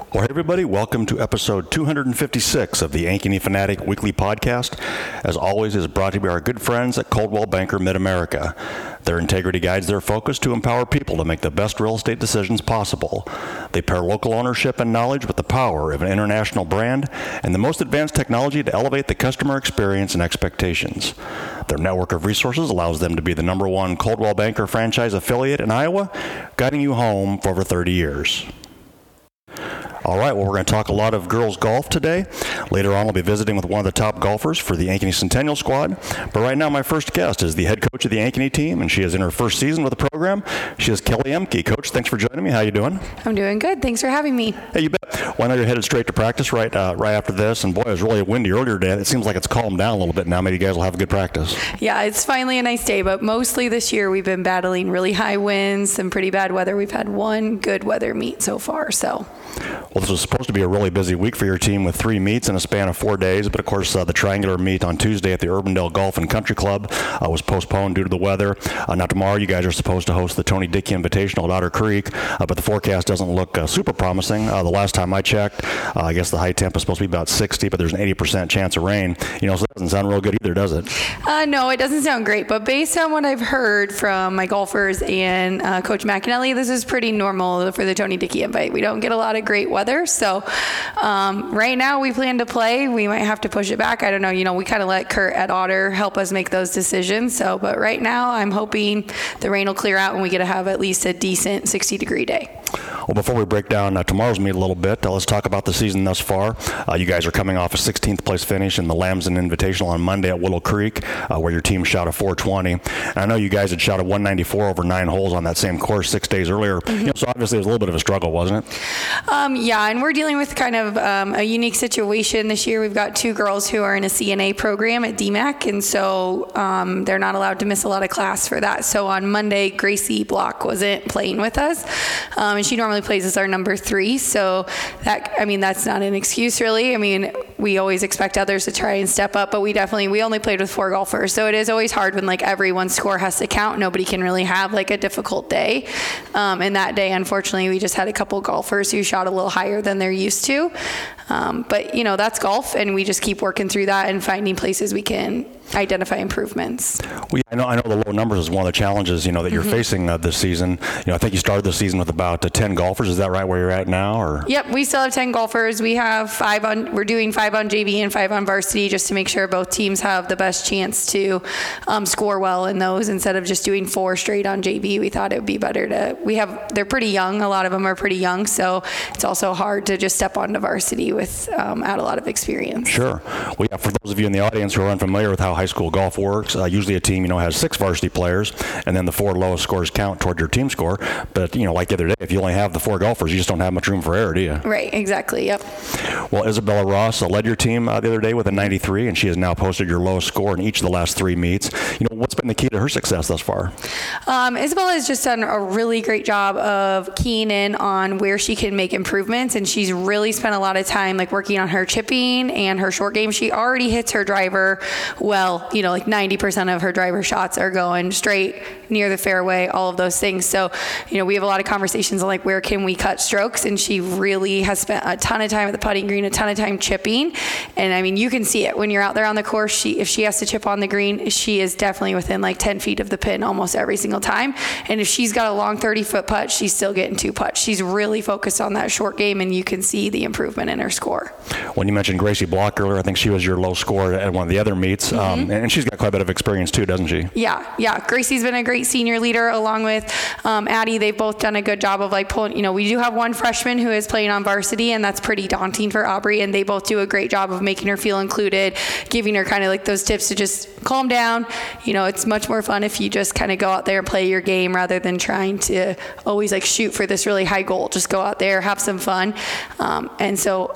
Well, hey everybody, welcome to episode 256 of the Ankeny Fanatic Weekly Podcast. As always, it is brought to you by our good friends at Coldwell Banker Mid-America. Their integrity guides their focus to empower people to make the best real estate decisions possible. They pair local ownership and knowledge with the power of an international brand and the most advanced technology to elevate the customer experience and expectations. Their network of resources allows them to be the #1 Coldwell Banker franchise affiliate in Iowa, guiding you home for over 30 years. All right, well, we're going to talk a lot of girls golf today. Later on, I'll be visiting with one of the top golfers for the Ankeny Centennial squad. But right now, my first guest is the head coach of the Ankeny team, and she is in her first season with the program. She is Kelly Emke. Coach, thanks for joining me. How you doing? I'm doing good. Thanks for having me. Hey, you bet. Well, I know you're headed straight to practice right after this, and boy, it was really windy earlier today. It seems like it's calmed down a little bit now. Maybe you guys will have a good practice. Yeah, it's finally a nice day, but mostly this year we've been battling really high winds, some pretty bad weather. We've had one good weather meet so far, so. Well, this was supposed to be a really busy week for your team with 3 meets in a span of 4 days, but of course the triangular meet on Tuesday at the Urbandale Golf and Country Club was postponed due to the weather. Now tomorrow you guys are supposed to host the Tony Dickey Invitational at Otter Creek, but the forecast doesn't look super promising. The last time I checked, I guess the high temp is supposed to be about 60, but there's an 80% chance of rain. So that doesn't sound real good either, does it? No, it doesn't sound great, but based on what I've heard from my golfers and Coach McAnally, this is pretty normal for the Tony Dickey invite. We don't get a lot of great weather, so right now we plan to play. We might have to push it back. I don't know. We kind of let Kurt at Otter help us make those decisions. But right now I'm hoping the rain will clear out and we get to have at least a decent 60-degree day. Well, before we break down tomorrow's meet a little bit, let's talk about the season thus far. You guys are coming off a 16th place finish in the Lambson Invitational on Monday at Willow Creek, where your team shot a 420. And I know you guys had shot a 194 over 9 holes on that same course 6 days earlier. Mm-hmm. So obviously it was a little bit of a struggle, wasn't it? Yeah, and we're dealing with kind of a unique situation this year. We've got 2 girls who are in a CNA program at DMAC, and so they're not allowed to miss a lot of class for that. So on Monday, Gracie Block wasn't playing with us, and she normally plays as our number 3. So that's not an excuse really. We always expect others to try and step up, but we only played with 4 golfers. So it is always hard when everyone's score has to count. Nobody can really have a difficult day. And that day, unfortunately, we just had a couple golfers who shot a little higher than they're used to. But that's golf, and we just keep working through that and finding places we can identify improvements. Well, I know the low numbers is one of the challenges, that you're facing this season. I think you started the season with about 10 golfers. Is that right where you're at now? Or? Yep, we still have 10 golfers. We have we're doing 5 on JV and 5 on varsity just to make sure both teams have the best chance to score well in those instead of just doing 4 straight on JV. We thought it would be better they're pretty young. A lot of them are pretty young, so it's also hard to just step onto varsity without a lot of experience. Sure. Well, yeah, for those of you in the audience who are unfamiliar with how high school golf works, usually a team, has 6 varsity players, and then the 4 lowest scores count toward your team score. But, like the other day, if you only have the 4 golfers, you just don't have much room for error, do you? Right, exactly, yep. Well, Isabella Ross led your team the other day with a 93, and she has now posted your lowest score in each of the last 3 meets. What's been the key to her success thus far? Isabella has just done a really great job of keying in on where she can make improvements, and she's really spent a lot of time working on her chipping and her short game. She already hits her driver well. 90% of her driver shots are going straight near the fairway, all of those things. So, we have a lot of conversations on where can we cut strokes, and she really has spent a ton of time at the putting green, a ton of time chipping. And you can see it when you're out there on the course. If she has to chip on the green, she is definitely within 10 feet of the pin almost every single time. And if she's got a long 30-foot putt, she's still getting 2 putts. She's really focused on that short game, and you can see the improvement in her score. When you mentioned Gracie Block earlier, I think she was your low score at one of the other meets. And she's got quite a bit of experience too, doesn't she? Yeah. Gracie's been a great senior leader along with Addie. They've both done a good job of pulling, we do have one freshman who is playing on varsity, and that's pretty daunting for Aubrey, and they both do a great job of making her feel included, giving her kind of those tips to just calm down. It's much more fun if you just kind of go out there and play your game rather than trying to always shoot for this really high goal. Just go out there, have some fun. And so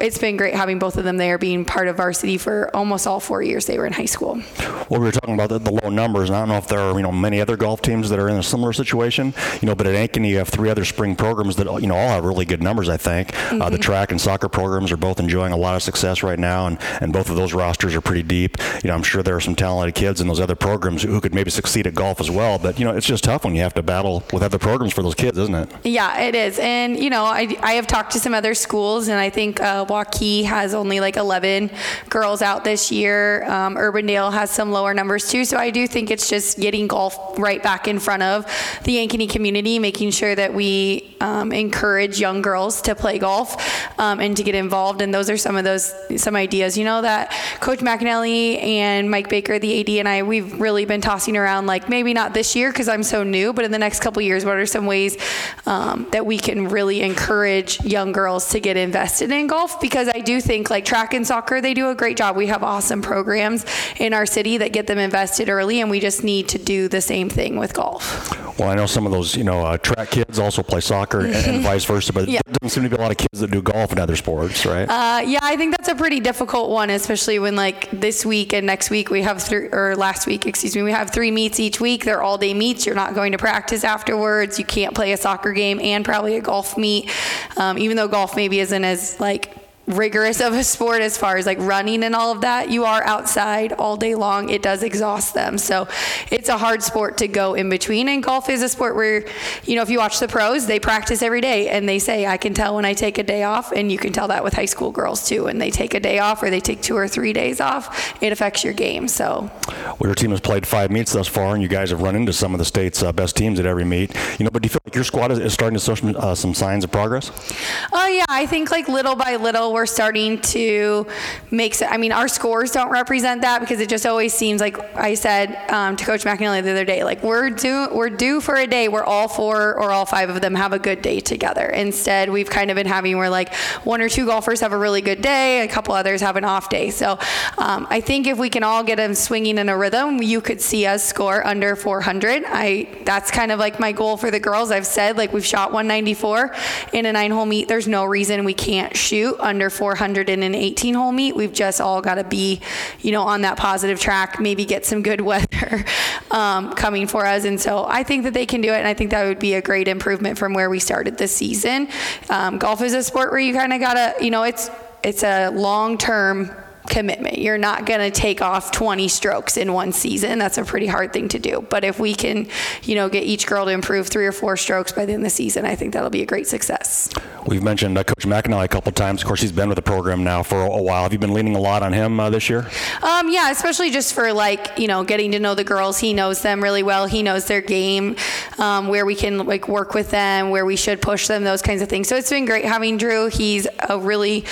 it's been great having both of them there, being part of varsity for almost all 4 years they were in high school. Well, we were talking about the low numbers, and I don't know if there are, many other golf teams that are in a similar situation, but at Ankeny you have 3 other spring programs that, all have really good numbers, I think. The track and soccer programs are both enjoying a lot of success right now, and both of those rosters are pretty deep. I'm sure there are some talented kids in those other programs who could maybe succeed at golf as well, but, it's just tough when you have to battle with other programs for those kids, isn't it? Yeah, it is. And, I have talked to some other schools, and I think Waukee has only like 11 girls out this year. Urbandale has some lower numbers too. So I do think it's just getting golf right back in front of the Ankeny community, making sure that we encourage young girls to play golf and to get involved. And those are some ideas, that Coach McAnally and Mike Baker, the AD, and I, we've really been tossing around, like maybe not this year because I'm so new, but in the next couple of years, what are some ways that we can really encourage young girls to get invested in golf? Because I do think like track and soccer, they do a great job. We have awesome programs in our city that get them invested early, and we just need to do the same thing with golf. Well, I know some of those, track kids also play soccer and vice versa, but there doesn't seem to be a lot of kids that do golf and other sports, right? Yeah, I think that's a pretty difficult one, especially when like this week and next week we have last week, we have 3 meets each week. They're all-day meets. You're not going to practice afterwards. You can't play a soccer game and probably a golf meet, even though golf maybe isn't as like rigorous of a sport as far as like running and all of that. You are outside all day long. It does exhaust them. So it's a hard sport to go in between. And golf is a sport where, if you watch the pros, they practice every day and they say, I can tell when I take a day off. And you can tell that with high school girls too. When they take a day off or they take 2 or 3 days off, it affects your game. So well, your team has played 5 meets thus far, and you guys have run into some of the state's best teams at every meet. But do you feel like your squad is starting to show some signs of progress? Oh yeah, I think like little by little we're starting to make our scores don't represent that, because it just always seems like I said to Coach McAnally the other day, like we're due for a day where all 4 or all 5 of them have a good day together. Instead, we've kind of been having where like 1 or 2 golfers have a really good day, a couple others have an off day. So I think if we can all get them swinging in a rhythm, you could see us score under 400. That's kind of like my goal for the girls. I've said like we've shot 194 in a 9-hole meet. There's no reason we can't shoot under 400 in an 18-hole meet. We've just all got to be, on that positive track, maybe get some good weather coming for us. And so I think that they can do it, and I think that would be a great improvement from where we started this season. Golf is a sport where you kind of got to, it's a long-term commitment. You're not going to take off 20 strokes in one season. That's a pretty hard thing to do. But if we can, get each girl to improve 3 or 4 strokes by the end of the season, I think that'll be a great success. We've mentioned Coach McAnally a couple of times. Of course, he's been with the program now for a while. Have you been leaning a lot on him this year? Yeah, especially just for getting to know the girls. He knows them really well. He knows their game, where we can work with them, where we should push them, those kinds of things. So it's been great having Drew. He's a really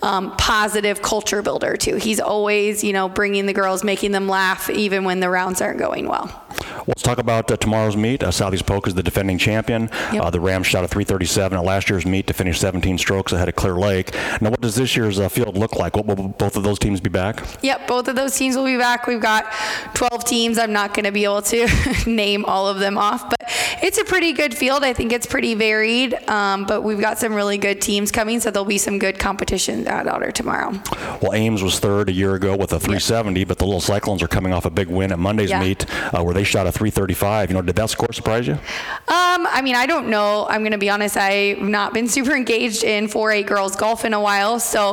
positive culture builder too. He's always, bringing the girls, making them laugh, even when the rounds aren't going well. Let's talk about tomorrow's meet. Southeast Polk is the defending champion. Yep. The Rams shot a 337 at last year's meet to finish 17 strokes ahead of Clear Lake. Now, what does this year's field look like? Will both of those teams be back? Yep, both of those teams will be back. We've got 12 teams. I'm not going to be able to name all of them off, but it's a pretty good field. I think it's pretty varied, but we've got some really good teams coming, so there'll be some good competition at Otter tomorrow. Well, Ames was third a year ago with a 370, but the Little Cyclones are coming off a big win at Monday's meet where they shot a 335. Did that score surprise you? I don't know. I'm going to be honest. I've not been super engaged in 4A girls golf in a while, so,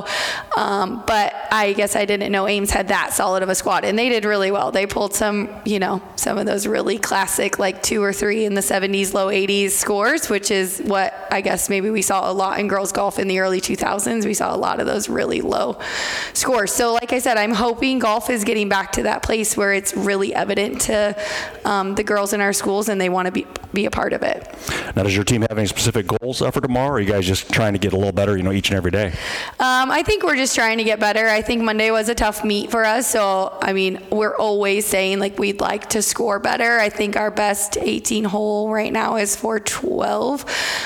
but I guess I didn't know Ames had that solid of a squad, and they did really well. They pulled some of those really classic, like 2 or 3 in the 70s, low 80s scores, which is what I guess maybe we saw a lot in girls golf in the early 2000s. We saw a lot of those really low scores. So like I said, I'm hoping golf is getting back to that place where it's really evident to the girls in our schools, and they want to be a part of it. Now, does your team have any specific goals for tomorrow, or are you guys just trying to get a little better, each and every day? I think we're just trying to get better. I think Monday was a tough meet for us, so we're always saying we'd like to score better. I think our best 18 hole right now is 412,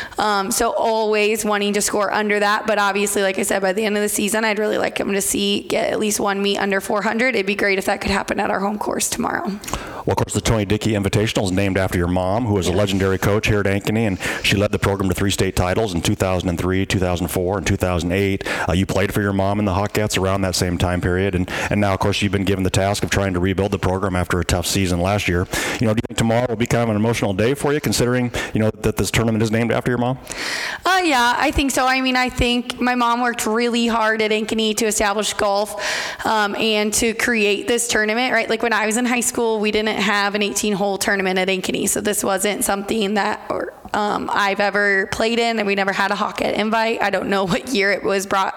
so always wanting to score under that. But obviously, like I said, by the end of the season, I'd really like them to get at least one meet under 400. It'd be great if that could happen at our home course tomorrow. Well, of course, the Tony Dickey Invitational is named after your mom, who was a legendary coach here at Ankeny, and she led the program to 3 state titles in 2003, 2004, and 2008. You played for your mom in the Hawkettes around that same time period, and now, of course, you've been given the task of trying to rebuild the program after a tough season last year. Do you think tomorrow will be kind of an emotional day for you, considering, that this tournament is named after your mom? Yeah, I think so. I mean, I think my mom worked really hard at Ankeny to establish golf and to create this tournament, right? Like when I was in high school, we didn't have an 18-hole tournament at Ankeny, so this wasn't something that I've ever played in, and we never had a Hawkette invite. I don't know what year it was brought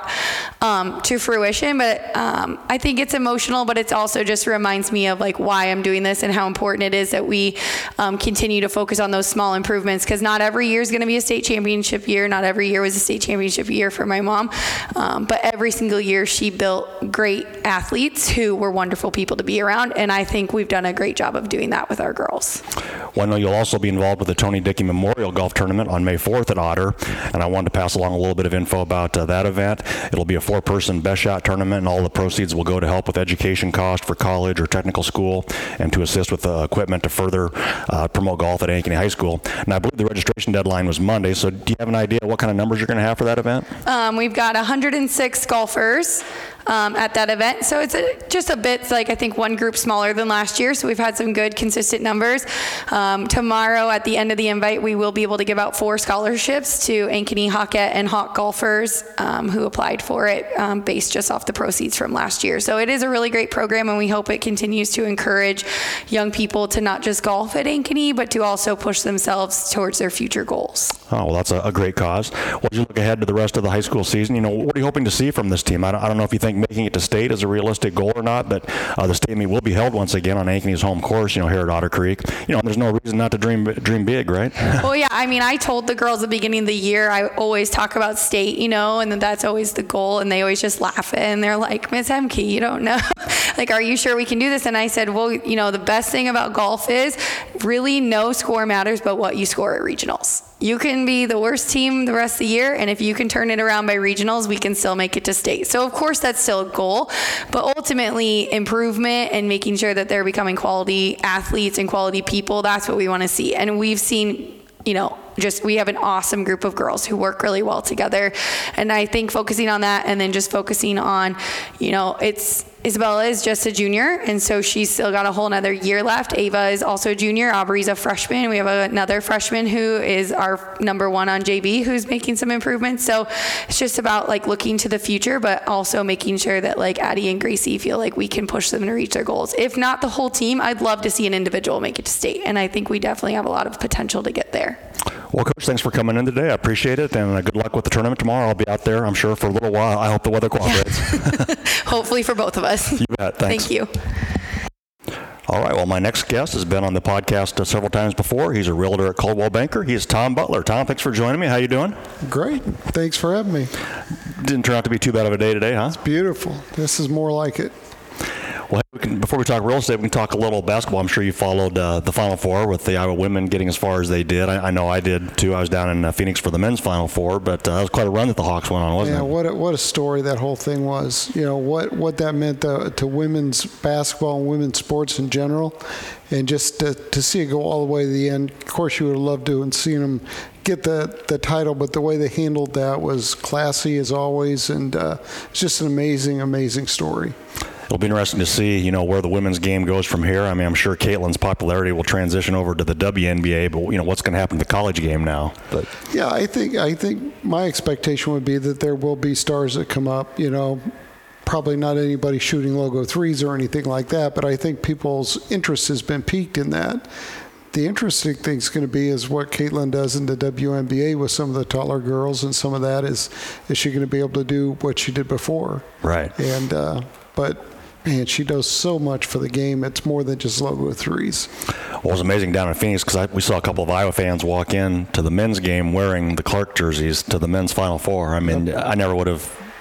to fruition, but I think it's emotional, but it also just reminds me of like why I'm doing this and how important it is that we continue to focus on those small improvements, because not every year is going to be a state championship year. Not every year was a state championship year for my mom, but every single year she built great athletes who were wonderful people to be around, and I think we've done a great job of doing that with our girls. Well, I know you'll also be involved with the Tony Dickey Memorial Golf Tournament on May 4th at Otter, and I wanted to pass along a little bit of info about that event. It'll be a 4-person best shot tournament, and all the proceeds will go to help with education costs for college or technical school and to assist with equipment to further promote golf at Ankeny High School. And I believe the registration deadline was Monday, so do you have an idea what kind of numbers you're going to have for that event? We've got 106 golfers at that event, so it's just a bit like I think one group smaller than last year, so we've had some good consistent numbers. Tomorrow at the end of the invite we will be able to give out 4 scholarships to Ankeny Hawkette and Hawk golfers who applied for it based just off the proceeds from last year. So it is a really great program, and we hope it continues to encourage young people to not just golf at Ankeny but to also push themselves towards their future goals. Oh, well, that's a great cause. Well, as you look ahead to the rest of the high school season, what are you hoping to see from this team? I don't know if you think making it to state is a realistic goal or not, but the state meet will be held once again on Ankeny's home course, here at Otter Creek. There's no reason not to dream big, right? Well, yeah, I mean, I told the girls at the beginning of the year, I always talk about state, and that's always the goal, and they always just laugh, and they're like, Ms. Emke, you don't know. Like, are you sure we can do this? And I said, well, the best thing about golf is really no score matters but what you score at regionals. You can be the worst team the rest of the year, and if you can turn it around by regionals, we can still make it to state. So, of course, that's still a goal, but ultimately improvement and making sure that they're becoming quality athletes and quality people, that's what we want to see. And we've seen, we have an awesome group of girls who work really well together. And I think focusing on that and then just focusing on, Isabella is just a junior, and so she's still got a whole nother year left. Ava is also a junior. Aubrey's a freshman. We have another freshman who is our number 1 on JV who's making some improvements. So it's just about looking to the future, but also making sure that Addie and Gracie feel like we can push them to reach their goals. If not the whole team, I'd love to see an individual make it to state, and I think we definitely have a lot of potential to get there. Well, Coach, thanks for coming in today. I appreciate it, and good luck with the tournament tomorrow. I'll be out there, I'm sure, for a little while. I hope the weather cooperates. Hopefully for both of us. You bet. Thanks. Thank you. All right. Well, my next guest has been on the podcast several times before. He's a realtor at Coldwell Banker. He is Tom Butler. Tom, thanks for joining me. How you doing? Great. Thanks for having me. Didn't turn out to be too bad of a day today, huh? It's beautiful. This is more like it. Well, before we talk real estate, we can talk a little basketball. I'm sure you followed the Final Four with the Iowa women getting as far as they did. I know I did, too. I was down in Phoenix for the men's Final Four, but that was quite a run that the Hawks went on, wasn't it? Yeah, what a story that whole thing was. What that meant to women's basketball and women's sports in general. And just to see it go all the way to the end. Of course, you would have loved to have seen them get the title, but the way they handled that was classy as always, and it's just an amazing, amazing story. It'll be interesting to see, where the women's game goes from here. I mean, I'm sure Caitlin's popularity will transition over to the WNBA, but what's going to happen to the college game now? But yeah, I think my expectation would be that there will be stars that come up. Probably not anybody shooting logo threes or anything like that, but I think people's interest has been piqued in that. The interesting thing is going to be is what Caitlin does in the WNBA with some of the taller girls, and some of that is she going to be able to do what she did before? Right. And but man, she does so much for the game. It's more than just logo threes. Well, it was amazing down in Phoenix because we saw a couple of Iowa fans walk in to the men's game wearing the Clark jerseys to the men's Final Four. I mean, I never would have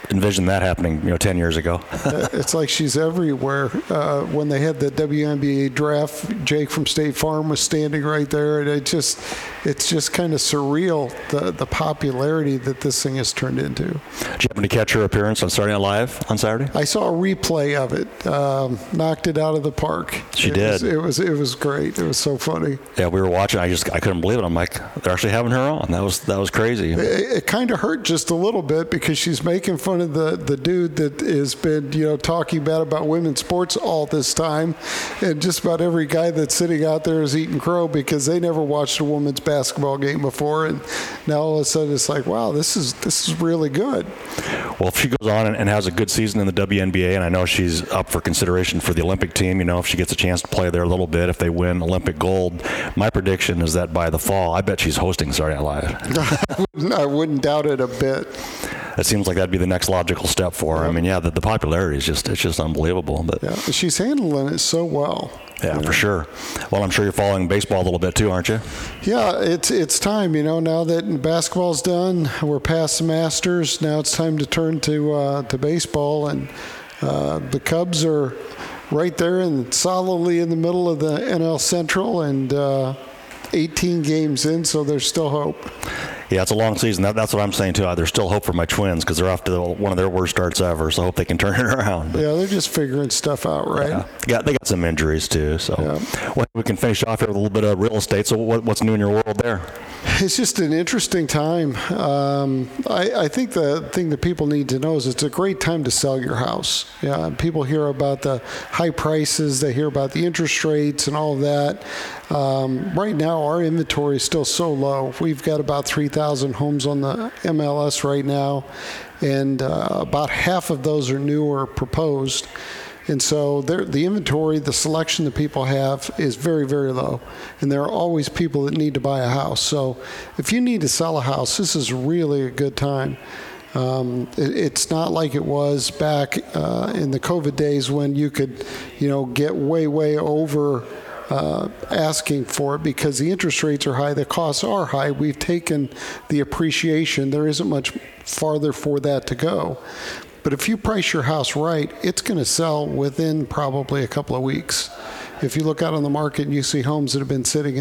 envisioned that happening, 10 years ago. It's like she's everywhere. When they had the WNBA draft, Jake from State Farm was standing right there, and it's just kind of surreal, the popularity that this thing has turned into. Did you happen to catch her appearance on Saturday Night Live on Saturday? I saw a replay of it. Knocked it out of the park. She did. It was great. It was so funny. Yeah, we were watching. I couldn't believe it. I'm like, they're actually having her on. That was crazy. It kind of hurt just a little bit because she's making fun of the dude that has been talking bad about women's sports all this time, and just about every guy that's sitting out there is eating crow because they never watched a women's basketball game before, and now all of a sudden it's like, wow, this is really good. Well, if she goes on and has a good season in the WNBA, and I know she's up for consideration for the Olympic team, if she gets a chance to play there a little bit, if they win Olympic gold, my prediction is that by the fall, I bet she's hosting Saturday Night Live. I wouldn't doubt it a bit. It seems like that'd be the next logical step for her. I mean, the popularity is just unbelievable. But yeah, she's handling it so well. Yeah, for sure. Well, I'm sure you're following baseball a little bit too, aren't you? Yeah, it's time. Now that basketball's done, we're past the Masters. Now it's time to turn to baseball, and the Cubs are right there and solidly in the middle of the NL Central, and 18 games in, so there's still hope. Yeah, it's a long season. That's what I'm saying, too. There's still hope for my Twins because they're off to one of their worst starts ever, so I hope they can turn it around. Yeah, they're just figuring stuff out, right? Yeah. They got some injuries, too. So well, we can finish off here with a little bit of real estate. So what's new in your world there? It's just an interesting time. I think the thing that people need to know is it's a great time to sell your house. Yeah, people hear about the high prices. They hear about the interest rates and all of that. Right now, our inventory is still so low. We've got about 3,000 homes on the MLS right now, and about half of those are new or proposed. And so the inventory, the selection that people have is very, very low. And there are always people that need to buy a house. So if you need to sell a house, this is really a good time. It's not like it was back in the COVID days when you could, get way over asking for it because the interest rates are high, the costs are high. We've taken the appreciation. There isn't much farther for that to go. But if you price your house right, it's going to sell within probably a couple of weeks. If you look out on the market and you see homes that have been sitting,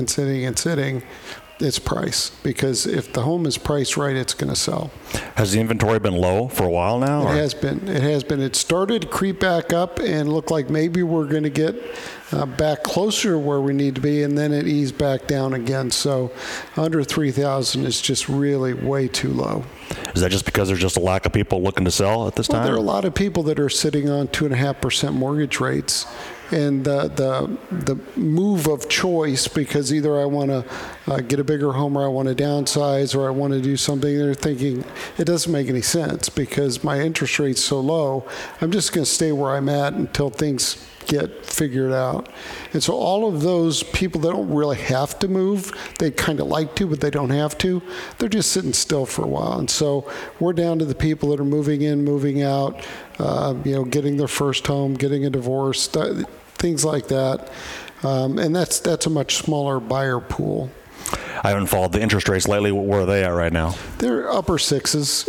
it's price. Because if the home is priced right, it's going to sell. Has the inventory been low for a while now? It has been. It started to creep back up and looked like maybe we're going to get back closer to where we need to be, and then it eased back down again. So under 3,000 is just really way too low. Is that just because there's just a lack of people looking to sell at this time? There are a lot of people that are sitting on 2.5% mortgage rates, and the move of choice, because either I want to get a bigger home or I want to downsize or I want to do something, they're thinking it doesn't make any sense because my interest rate's so low. I'm just going to stay where I'm at until things get figured out. And so all of those people that don't really have to move, they kind of like to, but they don't have to, they're just sitting still for a while. And so we're down to the people that are moving in, moving out, getting their first home, getting a divorce, things like that. And that's a much smaller buyer pool. I haven't followed the interest rates lately. Where are they at right now? They're upper sixes,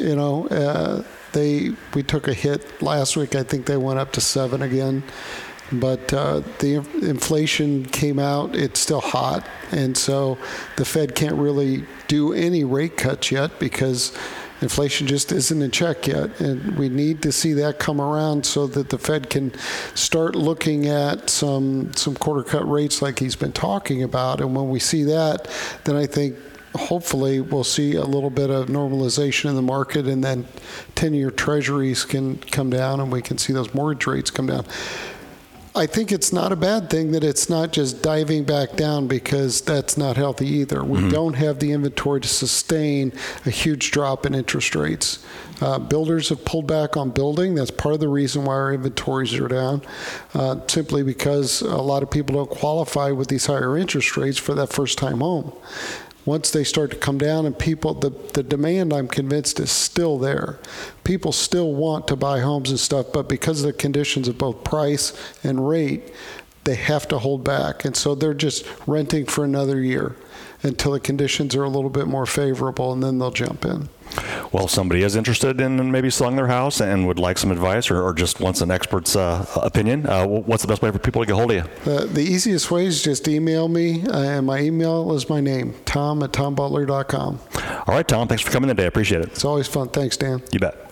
we took a hit last week. I think they went up to 7 again. But the inflation came out. It's still hot. And so the Fed can't really do any rate cuts yet because inflation just isn't in check yet. And we need to see that come around so that the Fed can start looking at some quarter cut rates like he's been talking about. And when we see that, then I think hopefully we'll see a little bit of normalization in the market, and then 10-year treasuries can come down and we can see those mortgage rates come down. I think it's not a bad thing that it's not just diving back down because that's not healthy either. We don't have the inventory to sustain a huge drop in interest rates. Builders have pulled back on building. That's part of the reason why our inventories are down, simply because a lot of people don't qualify with these higher interest rates for that first-time home. Once they start to come down and the demand, I'm convinced, is still there. People still want to buy homes and stuff, but because of the conditions of both price and rate, they have to hold back. And so they're just renting for another year until the conditions are a little bit more favorable, and then they'll jump in. Well, if somebody is interested in maybe selling their house and would like some advice or just wants an expert's opinion, what's the best way for people to get hold of you? The easiest way is just email me, and my email is my name, tom@tombutler.com. All right, Tom, thanks for coming today. I appreciate it. It's always fun. Thanks, Dan. You bet.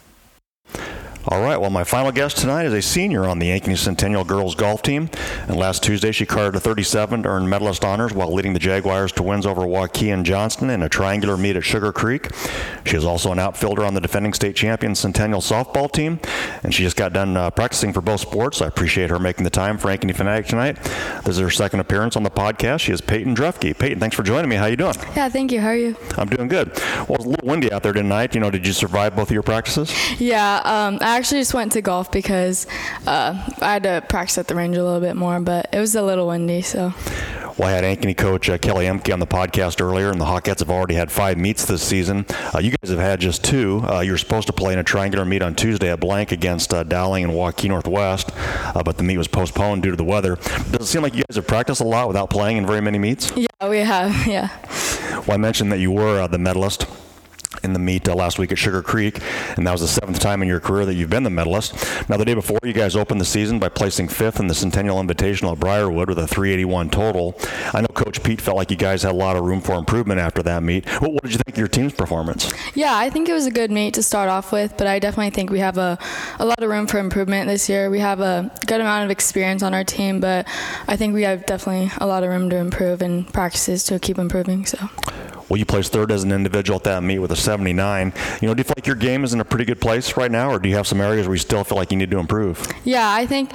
All right, well, my final guest tonight is a senior on the Ankeny Centennial girls golf team. And last Tuesday, she carded a 37 to earn medalist honors while leading the Jaguars to wins over Waukee and Johnston in a triangular meet at Sugar Creek. She is also an outfielder on the defending state champion Centennial softball team. And she just got done practicing for both sports. I appreciate her making the time for Ankeny Fanatic tonight. This is her second appearance on the podcast. She is Peyton Drefke. Peyton, thanks for joining me. How you doing? Yeah, thank you. How are you? I'm doing good. Well, it was a little windy out there tonight. Did you survive both of your practices? Yeah, I actually just went to golf because I had to practice at the range a little bit more, but it was a little windy, so. Well, I had Ankeny coach Kelly Emke on the podcast earlier, and the Hawkettes have already had 5 meets this season. You guys have had just 2. You were supposed to play in a triangular meet on Tuesday at Blank against Dowling and Waukee Northwest, but the meet was postponed due to the weather. Does it seem like you guys have practiced a lot without playing in very many meets? Yeah, we have, yeah. Well, I mentioned that you were the medalist in the meet last week at Sugar Creek, and that was the 7th time in your career that you've been the medalist. Now, the day before, you guys opened the season by placing 5th in the Centennial Invitational at Briarwood with a 381 total. I know Coach Pete felt like you guys had a lot of room for improvement after that meet. What did you think of your team's performance? Yeah, I think it was a good meet to start off with, but I definitely think we have a lot of room for improvement this year. We have a good amount of experience on our team, but I think we have definitely a lot of room to improve and practices to keep improving. So. Well, you placed 3rd as an individual at that meet with a 79. Do you feel like your game is in a pretty good place right now, or do you have some areas where you still feel like you need to improve? Yeah, I think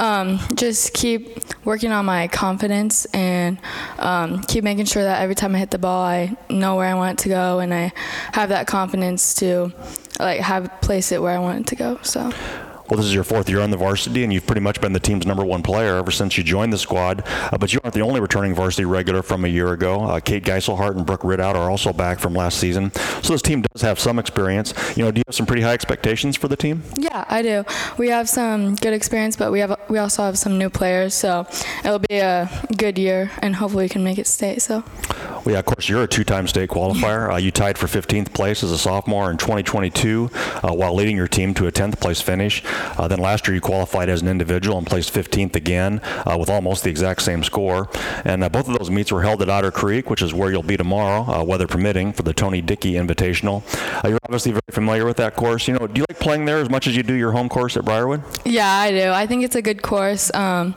just keep working on my confidence and keep making sure that every time I hit the ball, I know where I want it to go, and I have that confidence to place it where I want it to go. So. Well, this is your 4th year on the varsity, and you've pretty much been the team's #1 player ever since you joined the squad. But you aren't the only returning varsity regular from a year ago. Kate Geiselhart and Brooke Ridout are also back from last season. So this team does have some experience. Do you have some pretty high expectations for the team? Yeah, I do. We have some good experience, but we also have some new players. So it'll be a good year, and hopefully we can make it state. So. Well, yeah, of course, you're a 2-time state qualifier. You tied for 15th place as a sophomore in 2022 while leading your team to a 10th place finish. Then last year you qualified as an individual and placed 15th again with almost the exact same score. And both of those meets were held at Otter Creek, which is where you'll be tomorrow, weather permitting, for the Tony Dickey Invitational. You're obviously very familiar with that course. Do you like playing there as much as you do your home course at Briarwood? Yeah, I do. I think it's a good course.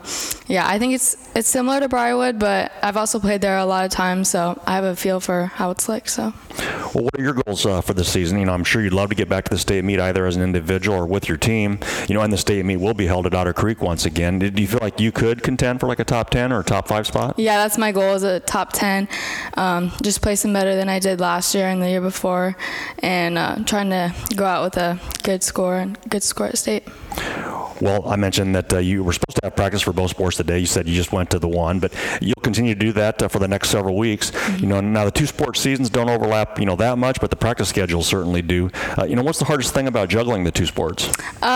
I think it's similar to Briarwood, but I've also played there a lot of times, so I have a feel for how it's like. So. Well, what are your goals for this season? I'm sure you'd love to get back to the state meet either as an individual or with your team. And the state meet will be held at Otter Creek once again. Do you feel like you could contend for like a top 10 or a top 5 spot? Yeah, that's my goal, is a top 10. Just placing better than I did last year and the year before, and trying to go out with a good score at state. Well, I mentioned that you were supposed to have practice for both sports today. You said you just went to the one, but you'll continue to do that for the next several weeks. Mm-hmm. Now the 2 sports seasons don't overlap, that much, but the practice schedules certainly do. What's the hardest thing about juggling the 2 sports?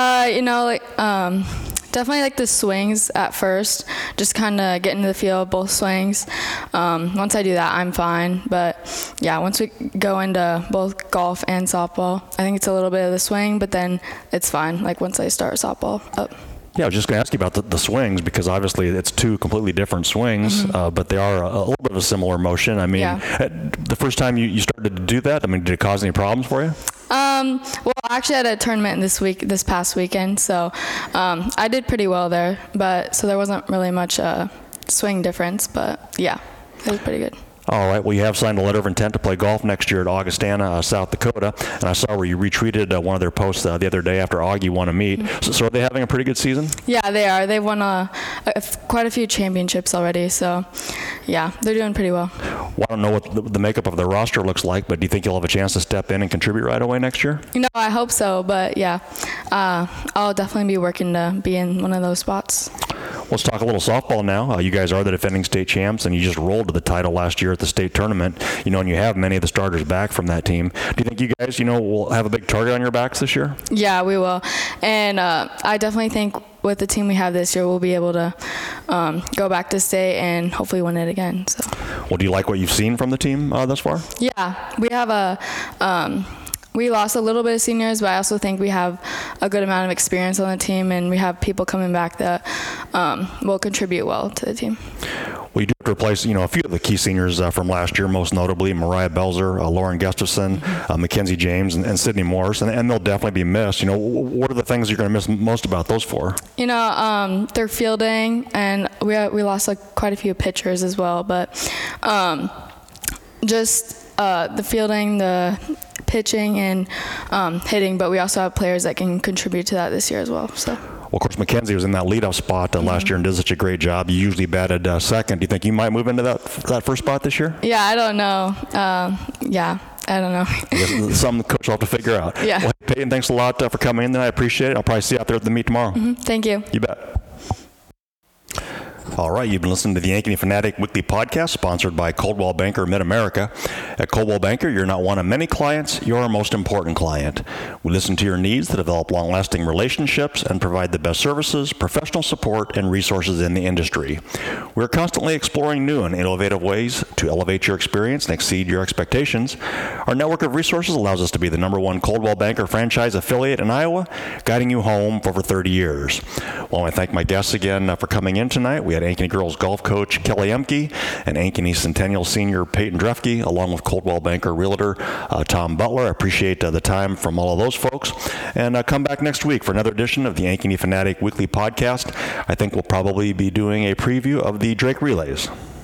Definitely like the swings at first, just kind of getting to the feel of both swings. Once I do that, I'm fine. But yeah, once we go into both golf and softball, I think it's a little bit of the swing, but then it's fine, like once I start softball up. Yeah, I was just going to ask you about the swings, because obviously it's 2 completely different swings, but they are a little bit of a similar motion. The first time you started to do that, did it cause any problems for you? Well, I actually had a tournament this past weekend, so I did pretty well there, so there wasn't really much swing difference, but yeah, it was pretty good. All right. Well, you have signed a letter of intent to play golf next year at Augustana, South Dakota, and I saw where you retweeted one of their posts the other day after Augie won a meet. So are they having a pretty good season? Yeah, they are. They've won quite a few championships already, so yeah, they're doing pretty well. Well, I don't know what the makeup of their roster looks like, but do you think you'll have a chance to step in and contribute right away next year? I hope so, but yeah, I'll definitely be working to be in one of those spots. Let's talk a little softball now. You guys are the defending state champs, and you just rolled to the title last year at the state tournament. And you have many of the starters back from that team. Do you think you guys, will have a big target on your backs this year? Yeah, we will. And I definitely think with the team we have this year, we'll be able to go back to state and hopefully win it again. So. Well, do you like what you've seen from the team thus far? Yeah, we have we lost a little bit of seniors, but I also think we have a good amount of experience on the team, and we have people coming back that will contribute well to the team. We do have to replace, a few of the key seniors from last year, most notably Mariah Belzer, Lauren Gustafson, Mackenzie James, and Sydney Morris, and they'll definitely be missed. What are the things you're going to miss most about those four? Their fielding, and we lost quite a few pitchers as well, but just the fielding, the pitching, and hitting, but we also have players that can contribute to that this year as well. So. Well, of course, Mackenzie was in that leadoff spot last year and did such a great job. You usually batted second. Do you think you might move into that first spot this year? Yeah, I don't know. I don't know. I guess some coach will have to figure out. Yeah. Well, Peyton, thanks a lot for coming in. I appreciate it. I'll probably see you out there at the meet tomorrow. Thank you. You bet. All right, you've been listening to the Ankeny Fanatic Weekly Podcast, sponsored by Coldwell Banker Mid-America. At Coldwell Banker, you're not one of many clients, you're our most important client. We listen to your needs to develop long-lasting relationships and provide the best services, professional support, and resources in the industry. We're constantly exploring new and innovative ways to elevate your experience and exceed your expectations. Our network of resources allows us to be the #1 Coldwell Banker franchise affiliate in Iowa, guiding you home for over 30 years. Well, I want to thank my guests again for coming in tonight. We had Ankeny girls golf coach Kelly Emke and Ankeny Centennial senior Peyton Drefke, along with Coldwell Banker realtor Tom Butler. I appreciate the time from all of those folks. And come back next week for another edition of the Ankeny Fanatic Weekly Podcast. I think we'll probably be doing a preview of the Drake Relays.